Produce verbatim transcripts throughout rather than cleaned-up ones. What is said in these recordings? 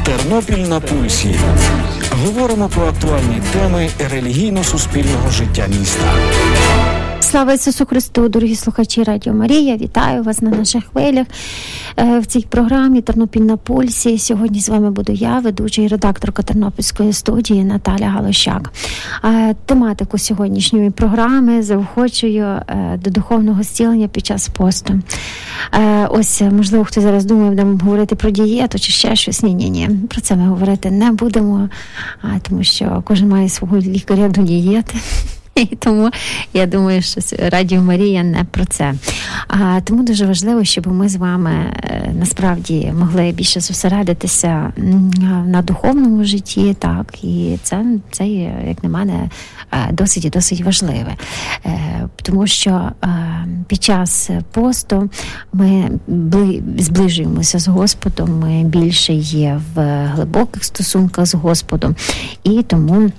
Тернопіль на пульсі. Говоримо про актуальні теми релігійно-суспільного життя міста. Слава Ісусу Христу, дорогі слухачі Радіо Марія. Вітаю вас на наших хвилях в цій програмі «Тернопіль на пульсі». Сьогодні з вами буду я, ведуча і редакторка Тернопільської студії Наталя Галощак. Тематику сьогоднішньої програми заохочую до духовного зцілення під час посту. Ось, можливо, хто зараз думає, будемо говорити про дієту чи ще щось. Ні-ні-ні, про це ми говорити не будемо, тому що кожен має свого лікаря до дієти. І тому я думаю, що Радіо Марія не про це. А, тому дуже важливо, щоб ми з вами е, насправді могли більше зосередитися на духовному житті, так, і це, це як на мене, досить і досить важливе. Е, тому що е, під час посту ми бли, зближуємося з Господом, ми більше є в глибоких стосунках з Господом, і тому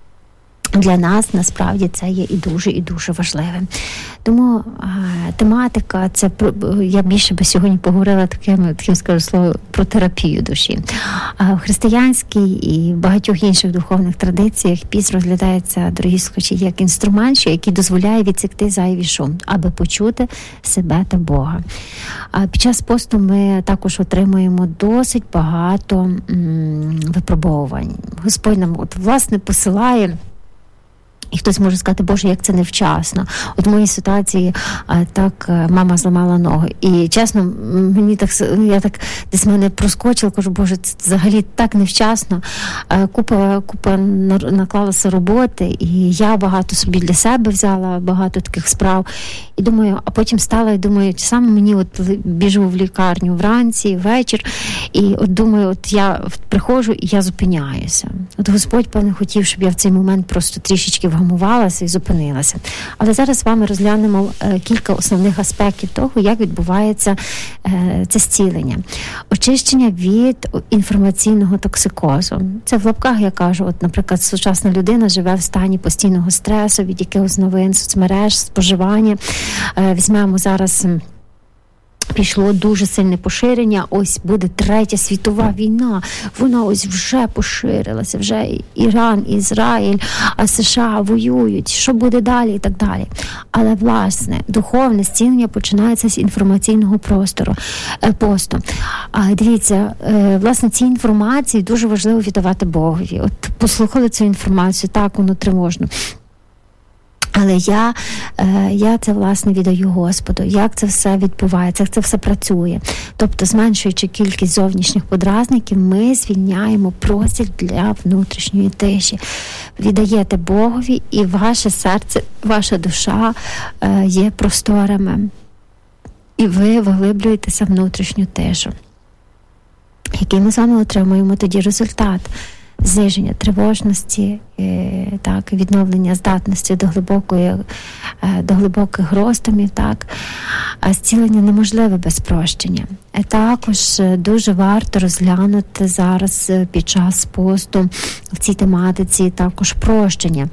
для нас, насправді, це є і дуже, і дуже важливим. Тому а, тематика, це, я більше би сьогодні поговорила таким, таким скажу слово, про терапію душі. А в християнській і в багатьох інших духовних традиціях піст розглядається, дорогі слухачі, як інструмент, який дозволяє відсікти зайвий шум, аби почути себе та Бога. А під час посту ми також отримуємо досить багато м, випробовувань. Господь нам, от, власне, посилає. І хтось може сказати, Боже, як це невчасно. От в моїй ситуації так мама зламала ногу. І чесно, мені так, я так десь мене проскочила, кажу, Боже, це взагалі так невчасно. Купа, купа наклалася роботи, і я багато собі для себе взяла, багато таких справ. І думаю, а потім стала і думаю, саме мені от біжу в лікарню вранці, вечір, і от думаю, от я приходжу і я зупиняюся. От Господь, певно, хотів, щоб я в цей момент просто трішечки вгамувалася і зупинилася. Але зараз з вами розглянемо е, кілька основних аспектів того, як відбувається е, це зцілення. Очищення від інформаційного токсикозу. Це в лапках я кажу, от, наприклад, сучасна людина живе в стані постійного стресу від якихось новин, соцмереж, споживання. Е, візьмемо зараз... Пішло дуже сильне поширення, ось буде третя світова війна, вона ось вже поширилася, вже Іран, Ізраїль, а США воюють, що буде далі і так далі. Але, власне, духовне зцілення починається з інформаційного простору, посту. А дивіться, власне, ці інформації дуже важливо віддавати Богові. От послухали цю інформацію, так, воно тривожно. Але я, я це, власне, віддаю Господу. Як це все відбувається, як це все працює. Тобто, зменшуючи кількість зовнішніх подразників, ми звільняємо простір для внутрішньої тиші. Віддаєте Богові, і ваше серце, ваша душа є просторами. І ви виглиблюєтеся в внутрішню тишу. Який ми з вами отримуємо тоді результат? Зниження тривожності, так, відновлення здатності до глибокої, до глибоких роздумів, так. А зцілення неможливе без прощення. І також дуже варто розглянути зараз під час посту в цій тематиці також прощення.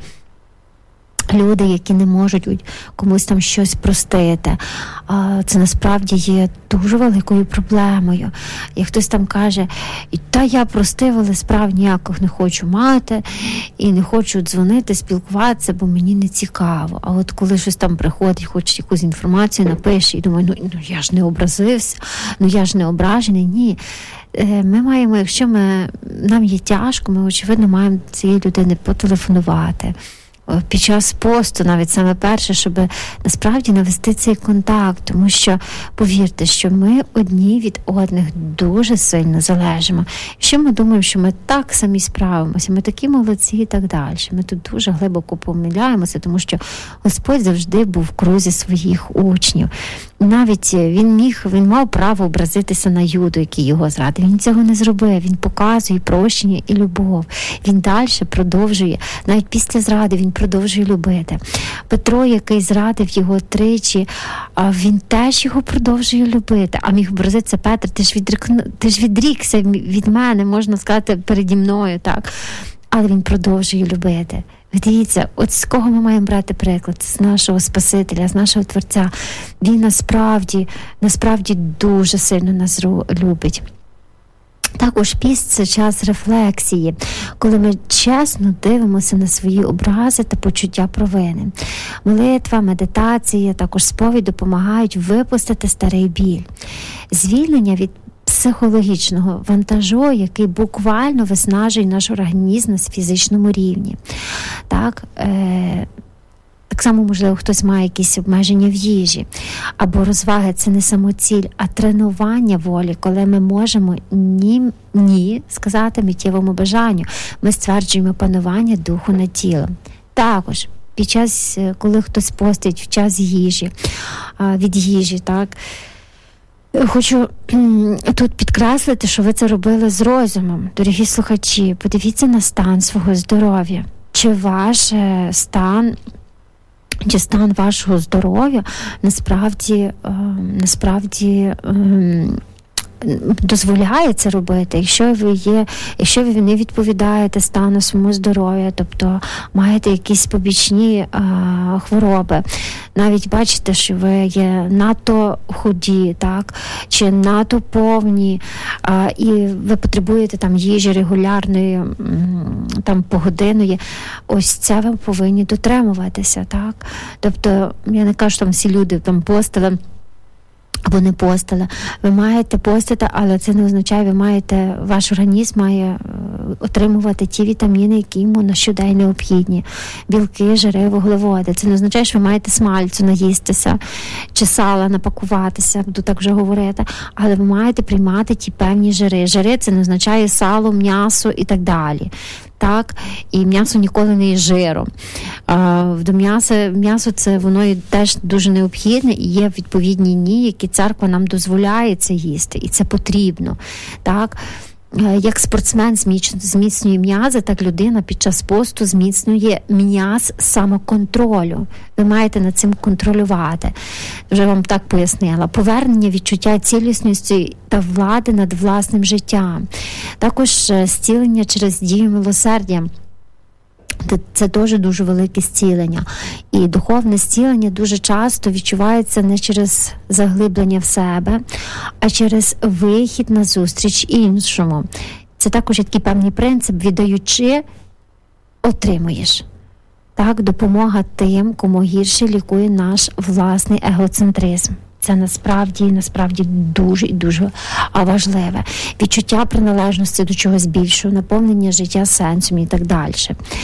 Люди, які не можуть комусь там щось простити, це насправді є дуже великою проблемою. І хтось там каже, та я простив, але справ ніяких не хочу мати, і не хочу дзвонити, спілкуватися, бо мені не цікаво. А от коли щось там приходить, хоче якусь інформацію, напише, і думаю, ну, ну я ж не образився, ну я ж не ображений. Ні. Ми маємо, якщо ми, нам є тяжко, ми, очевидно, маємо цієї людини потелефонувати. Під час посту, навіть саме перше, щоб насправді навести цей контакт, тому що, повірте, що ми одні від одних дуже сильно залежимо. Якщо ми думаємо, що ми так самі справимося, ми такі молодці і так далі, ми тут дуже глибоко помиляємося, тому що Господь завжди був в крузі своїх учнів. Навіть він міг, він мав право образитися на Юду, який його зрадив. Він цього не зробив. Він показує прощення і любов. Він далі продовжує, навіть після зради він продовжує любити. Петро, який зрадив його тричі, він теж його продовжує любити. А міг образитися: Петр, ти ж, відрік... ти ж відрікся від мене, можна сказати, переді мною, так. Але він продовжує любити. Дивіться, от з кого ми маємо брати приклад? З нашого Спасителя, з нашого Творця. Він насправді, насправді дуже сильно нас любить. Також піст – це час рефлексії, коли ми чесно дивимося на свої образи та почуття провини. Молитва, медитація, також сповідь допомагають випустити старий біль. Звільнення від психологічного вантажу, який буквально виснажує наш організм на фізичному рівні. Так, е- Так само, можливо, хтось має якісь обмеження в їжі. Або розваги – це не самоціль, а тренування волі, коли ми можемо ні, ні сказати миттєвому бажанню. Ми стверджуємо панування духу над тілом. Також під час, коли хтось постить в час їжі, від їжі, так, хочу тут підкреслити, що ви це робили з розумом. Дорогі слухачі, подивіться на стан свого здоров'я. Чи ваш стан... Чи стан вашого здоров'я насправді, е, насправді е, дозволяє це робити, якщо ви є, якщо ви не відповідаєте стану своєму здоров'я, тобто маєте якісь побічні е, хвороби, навіть бачите, що ви є надто худі, так, чи надто повні, е, і ви потребуєте там їжі регулярної, там погодинної, ось це ви повинні дотримуватися, так. Тобто, я не кажу, що там всі люди там постили, або не постили. Ви маєте постити, але це не означає, ви маєте, ваш організм має отримувати ті вітаміни, які йому на щодень необхідні. Білки, жири, вуглеводи. Це не означає, що ви маєте смальцю наїстися, чи сала напакуватися, буду так вже говорити, але ви маєте приймати ті певні жири. Жири – це не означає сало, м'ясо і так далі. Так, і м'ясо ніколи не є жиром. А, до м'яса, м'ясо це воно теж дуже необхідне, і є відповідні дні, які церква нам дозволяє це їсти, і це потрібно. Так, як спортсмен зміцнює м'язи, так людина під час посту зміцнює м'яз самоконтролю. Ви маєте над цим контролювати. Вже вам так пояснила. Повернення відчуття цілісності та влади над власним життям. Також зцілення через дію милосердя. Це дуже дуже велике зцілення. І духовне зцілення дуже часто відчувається не через заглиблення в себе, а через вихід на зустріч іншому. Це також такий певний принцип: віддаючи, отримуєш. Так, допомога тим, кому гірше лікує наш власний егоцентризм. Це насправді, насправді дуже і дуже важливе. Відчуття приналежності до чогось більшого, наповнення життя сенсом і так далі.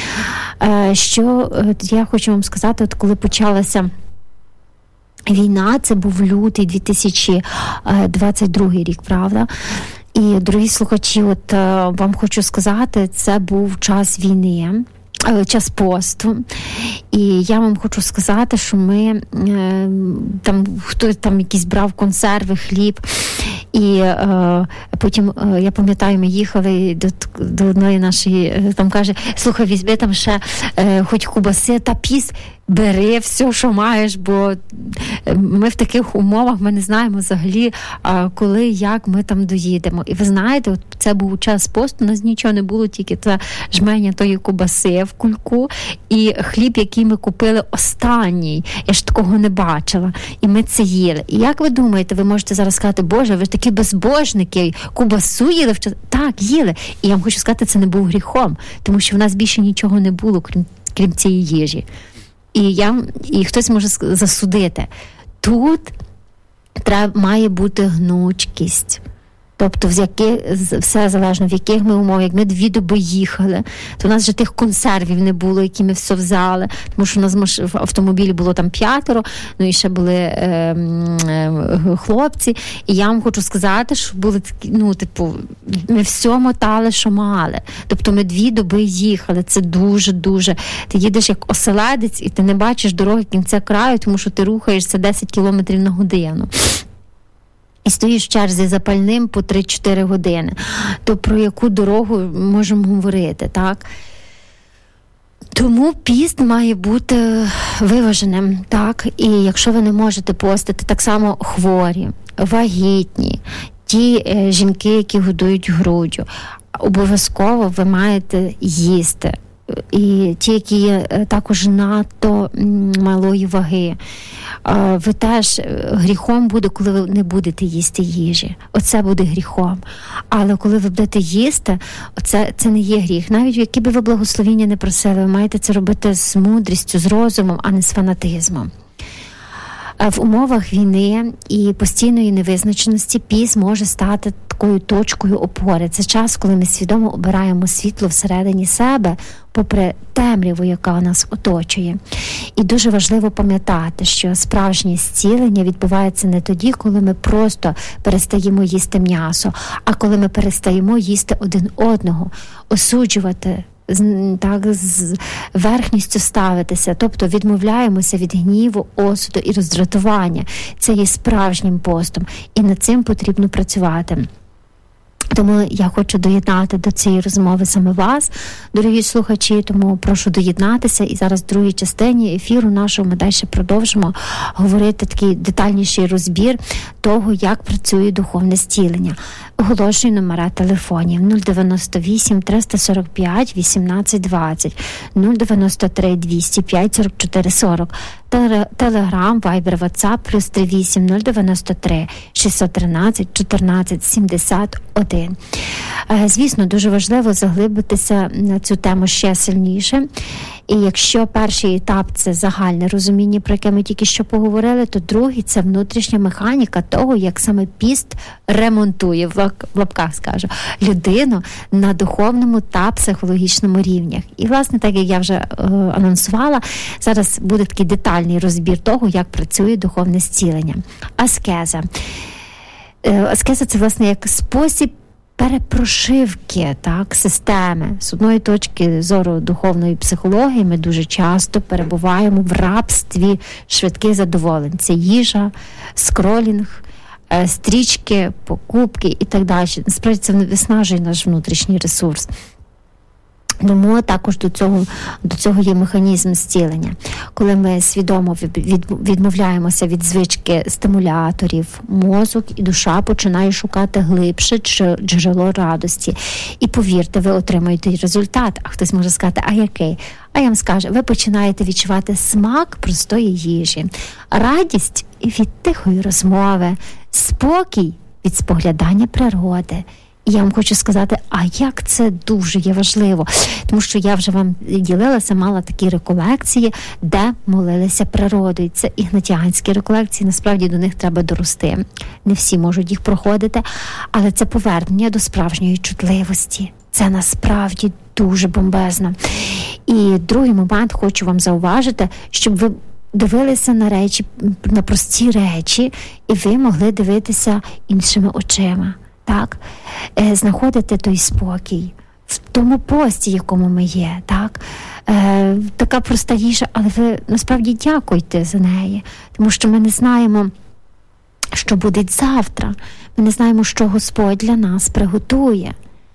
Що я хочу вам сказати, от коли почалася війна, це був лютий дві тисячі двадцять другий рік, правда? І, дорогі слухачі, от вам хочу сказати, це був час війни, час посту. І я вам хочу сказати, що ми там, хтось там якийсь брав консерви, хліб, і е, потім, е, я пам'ятаю, ми їхали до, до одної нашої, там каже: слухай, візьми там ще е, хоч кубаси та піс, бери все, що маєш, бо ми в таких умовах, ми не знаємо взагалі, коли, як ми там доїдемо. І ви знаєте, от це був час посту, у нас нічого не було, тільки це жменя тої кубаси в кульку і хліб, який ми купили останній. Я ж такого не бачила. І ми це їли. І як ви думаєте, ви можете зараз сказати: Боже, ви ж такі безбожники, кубасу їли? Так, їли. І я вам хочу сказати, це не був гріхом, тому що в нас більше нічого не було, крім, крім цієї їжі. І, я, і хтось може засудити. Тут треба, має бути гнучкість. Тобто, в які, все залежно, в яких ми умовах. Як ми дві доби їхали, то у нас вже тих консервів не було, які ми все взяли, тому що у нас в автомобілі було там п'ятеро, ну і ще були е, е, хлопці. І я вам хочу сказати, що були такі, ну, типу, ми все мотали, що мали. Тобто ми дві доби їхали. Це дуже-дуже. Ти їдеш як оселедець, і ти не бачиш дороги кінця краю, тому що ти рухаєшся десять кілометрів на годину. І стоїш в черзі за пальним по три-чотири години. То про яку дорогу можемо говорити, так? Тому піст має бути виваженим, так? І якщо ви не можете постити, так само хворі, вагітні, ті е, жінки, які годують груддю, обов'язково ви маєте їсти. і ті, які є також надто малої ваги, ви теж гріхом буде, коли ви не будете їсти їжі. Оце буде гріхом. Але коли ви будете їсти, оце, це не є гріх. Навіть які би ви благословіння не просили, ви маєте це робити з мудрістю, з розумом, а не з фанатизмом. В умовах війни і постійної невизначеності піст може стати такою точкою опори. Це час, коли ми свідомо обираємо світло всередині себе, попри темряву, яка нас оточує. І дуже важливо пам'ятати, що справжнє зцілення відбувається не тоді, коли ми просто перестаємо їсти м'ясо, а коли ми перестаємо їсти один одного, осуджувати, так, з верхністю ставитися, тобто відмовляємося від гніву, осуду і роздратування. Це є справжнім постом, і над цим потрібно працювати. Тому я хочу доєднати до цієї розмови саме вас, дорогі слухачі, тому прошу доєднатися. І зараз в другій частині ефіру нашого ми далі продовжимо говорити такий детальніший розбір того, як працює духовне зцілення. Оголошую номера телефонів нуль дев'яносто вісім триста сорок п'ять вісімнадцять двадцять, нуль дев'яносто три двісті п'ять сорок чотири сорок, Телеграм, Вайбер, Ватсап, плюс три вісім нуль дев'яносто три шістсот тринадцять чотирнадцять сімдесят один. Звісно, дуже важливо заглибитися на цю тему ще сильніше. І якщо перший етап – це загальне розуміння, про яке ми тільки що поговорили, то другий – це внутрішня механіка того, як саме піст ремонтує, в лапках скажу, людину на духовному та психологічному рівнях. І, власне, так як я вже е, анонсувала, зараз буде такий детальний розбір того, як працює духовне зцілення. Аскеза. Е, аскеза – це, власне, як спосіб перепрошивки, так, системи. З одної точки зору духовної психології ми дуже часто перебуваємо в рабстві швидких задоволень. Це їжа, скролінг, стрічки, покупки і так далі. Насправді це виснажує наш внутрішній ресурс. Тому також до цього, до цього є механізм зцілення. Коли ми свідомо від, відмовляємося від звички стимуляторів, мозок і душа починає шукати глибше джерело радості. І повірте, ви отримуєте результат. А хтось може сказати, а який? А я вам скажу, ви починаєте відчувати смак простої їжі, радість від тихої розмови, спокій від споглядання природи. І я вам хочу сказати, а як це дуже є важливо, тому що я вже вам ділилася, мала такі реколекції, де молилися природою. Це ігнатіанські реколекції, насправді до них треба дорости. Не всі можуть їх проходити, але це повернення до справжньої чутливості. Це насправді дуже бомбезно. І другий момент хочу вам зауважити, щоб ви дивилися на речі, на прості речі, і ви могли дивитися іншими очима. Так, е, знаходити той спокій в тому пості, якому ми є, так, е, така проста їжа, але ви насправді дякуйте за неї, тому що ми не знаємо, що буде завтра, ми не знаємо, що Господь для нас приготує.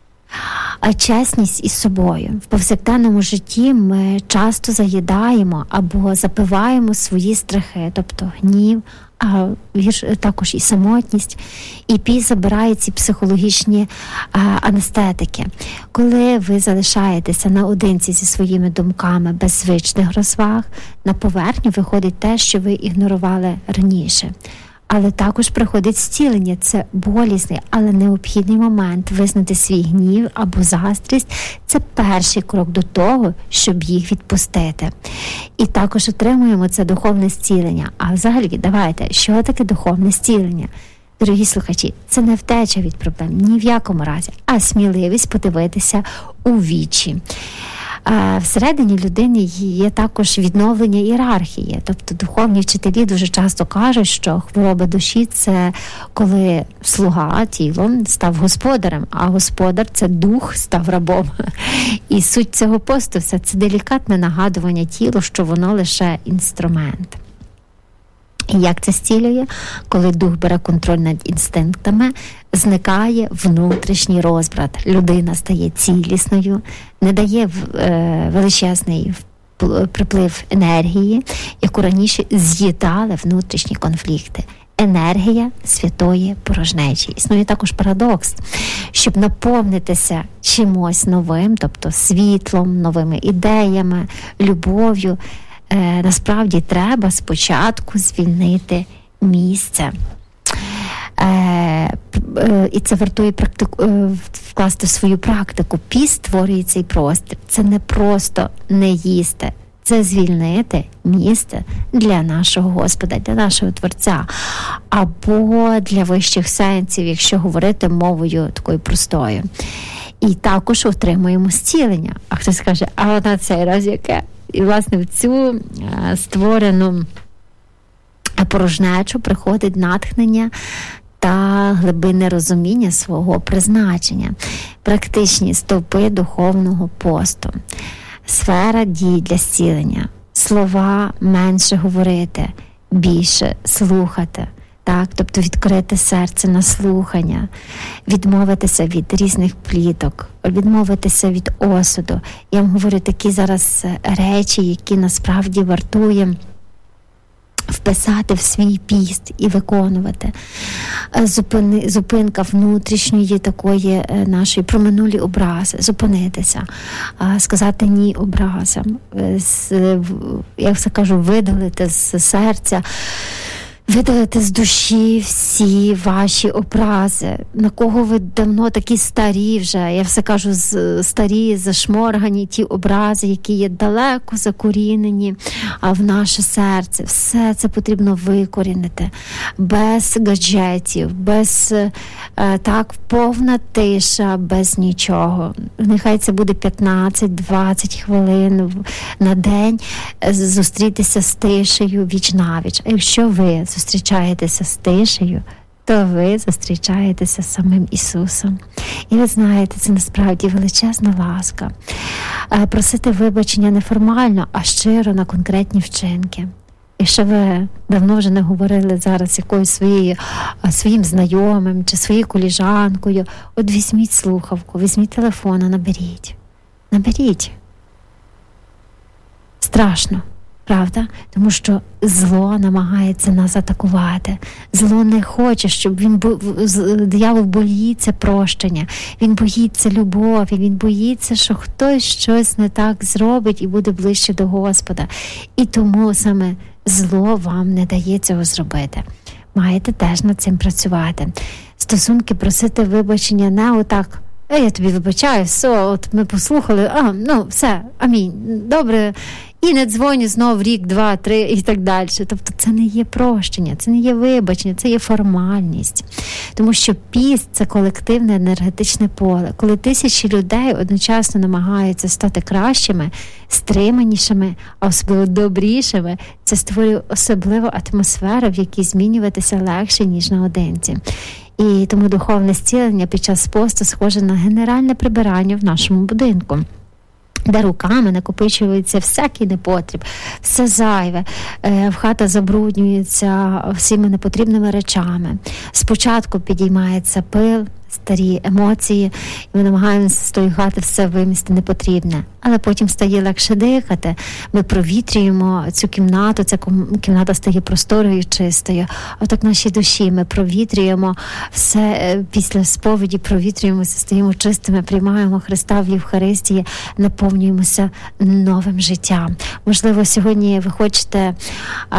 А чесність із собою. В повсякденному житті ми часто заїдаємо або запиваємо свої страхи, тобто гнів, а також і самотність, і піст забирає ці психологічні а, анестетики. Коли ви залишаєтеся наодинці зі своїми думками без звичних розваг, на поверхню виходить те, що ви ігнорували раніше. Але також приходить зцілення. Це болісний, але необхідний момент. Визнати свій гнів або заздрість – це перший крок до того, щоб їх відпустити. І також отримуємо це духовне зцілення. А взагалі, давайте, що таке духовне зцілення? Дорогі слухачі, це не втеча від проблем, ні в якому разі, а сміливість подивитися у вічі. А всередині людини є також відновлення ієрархії. Тобто духовні вчителі дуже часто кажуть, що хвороба душі – це коли слуга тілом став господарем, а господар – це дух став рабом. І суть цього посту – це делікатне нагадування тілу, що воно лише інструмент. І як це зцілює? Коли дух бере контроль над інстинктами, зникає внутрішній розбрат. Людина стає цілісною, не дає е, величезний приплив енергії, яку раніше з'їдали внутрішні конфлікти. Енергія святої порожнечі. Існує також парадокс, щоб наповнитися чимось новим, тобто світлом, новими ідеями, любов'ю, е, насправді треба спочатку звільнити місце. Е, е, і це вартує практику, е, вкласти в свою практику. Піст створює цей простір. Це не просто не їсти, це звільнити місце для нашого Господа, для нашого Творця, або для вищих сенсів, якщо говорити мовою такою простою. І також отримуємо зцілення. А хтось каже, а на цей раз яке? І, власне, в цю е, створену порожнечу приходить натхнення та глибинне розуміння свого призначення, практичні стовпи духовного посту, сфера дій для зцілення, слова менше говорити, більше слухати, так, тобто відкрити серце на слухання, відмовитися від різних пліток, відмовитися від осуду. Я вам говорю такі зараз речі, які насправді вартує вписати в свій піст і виконувати. Зупини, зупинка внутрішньої такої нашої про минулі образи, зупинитися, сказати ні образам, я все кажу, видалити з серця, видалити з душі всі ваші образи, на кого ви давно такі старі вже, я все кажу, старі, зашморгані ті образи, які є далеко закорінені в наше серце. Все це потрібно викорінити, без гаджетів, без, так, повна тиша, без нічого. Нехай це буде п'ятнадцять-двадцять хвилин на день зустрітися з тишею віч-навіч. А якщо ви зустрічаєтеся з тишею, то ви зустрічаєтеся з самим Ісусом. І ви знаєте, це насправді величезна ласка. Просити вибачення не формально, а щиро на конкретні вчинки. Якщо ви давно вже не говорили зараз якоюсь своєю, своїм знайомим чи своєю коліжанкою, от візьміть слухавку, візьміть телефон, наберіть. Наберіть. Страшно. Правда? Тому що зло намагається нас атакувати. Зло не хоче, щоб він бо... диявол боїться прощення. Він боїться любові, він боїться, що хтось щось не так зробить і буде ближче до Господа. І тому саме зло вам не дає цього зробити. Маєте теж над цим працювати. Стосунки просити вибачення не отак. Е, я тобі вибачаю, все, от ми послухали, а, ну, все, амінь, добре, і не дзвоню знов рік, два, три і так далі. Тобто це не є прощення, це не є вибачення, це є формальність. Тому що піст – це колективне енергетичне поле. Коли тисячі людей одночасно намагаються стати кращими, стриманішими, а особливо добрішими, це створює особливу атмосферу, в якій змінюватися легше, ніж наодинці. І тому духовне зцілення під час посту схоже на генеральне прибирання в нашому будинку, де руками накопичується всякий непотріб, все зайве, в хата забруднюється всіми непотрібними речами. Спочатку підіймається пил, старі емоції, і ми намагаємося з тої хати все вимісти непотрібне. Але потім стає легше дихати, ми провітрюємо цю кімнату, ця кімната стає просторою і чистою. А так в нашій душі ми провітрюємо все, після сповіді провітрюємося, стаємо чистими, приймаємо Христа в Євхаристії, наповнюємося новим життям. Можливо, сьогодні ви хочете а,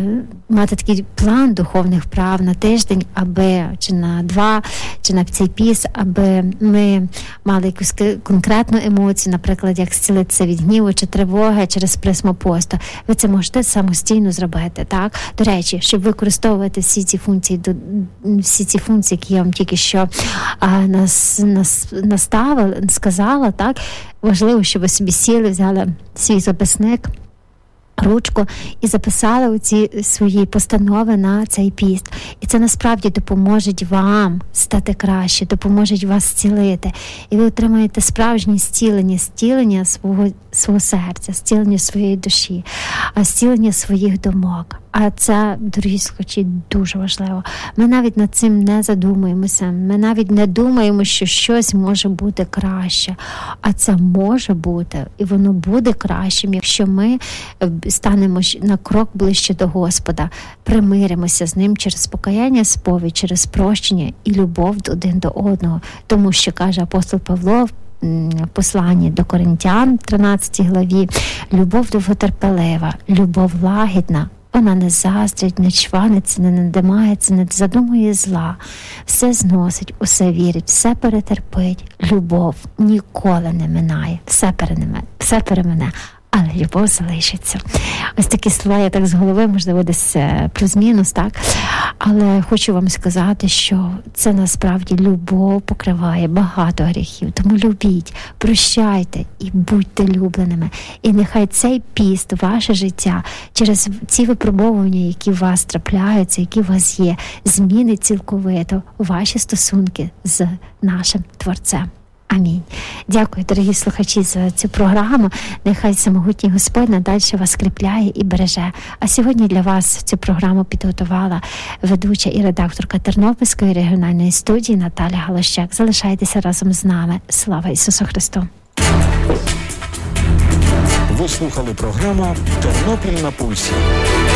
мати такий план духовних вправ на тиждень, аби чи на два, чи на цей піс, аби ми мали якусь конкретну емоцію, наприклад, як зцілитися від гніву чи тривоги через призму посту. Ви це можете самостійно зробити, так? До речі, щоб використовувати всі ці функції, всі ці функції, які я вам тільки що а, нас, нас наставила, сказала, так? Важливо, щоб ви собі сіли, взяли свій записник, ручку і записали оці свої постанови на цей піст. І це насправді допоможе вам стати краще, допоможе вас зцілити. І ви отримаєте справжнє зцілення, зцілення свого, свого серця, зцілення своєї душі, зцілення своїх думок. А це, дорогі слухачі, дуже важливо. Ми навіть над цим не задумуємося. Ми навіть не думаємо, що щось може бути краще. А це може бути, і воно буде кращим, якщо ми станемо на крок ближче до Господа, примиримося з Ним через покаяння, сповідь, через прощення і любов один до одного. Тому що, каже апостол Павло в посланні до Коринтян, тринадцятій главі, любов довготерпелива, любов лагідна, вона не заздрить, не чваниться, не надимається, не задумує зла, все зносить, усе вірить, все перетерпить. Любов ніколи не минає, все перемене, все перемене, але любов залишиться. Ось такі слова я так з голови, можливо, десь плюс-мінус, так? Але хочу вам сказати, що це насправді любов покриває багато гріхів. Тому любіть, прощайте і будьте любленими. І нехай цей піст, ваше життя, через ці випробовування, які у вас трапляються, які у вас є, змінить цілковито ваші стосунки з нашим Творцем. Амінь. Дякую, дорогі слухачі, за цю програму. Нехай всемогутній Господь надалі вас скріпляє і береже. А сьогодні для вас цю програму підготувала ведуча і редакторка Тернопільської регіональної студії Наталя Галощак. Залишайтеся разом з нами. Слава Ісусу Христу! Ви слухали програму «Тернопіль на пульсі».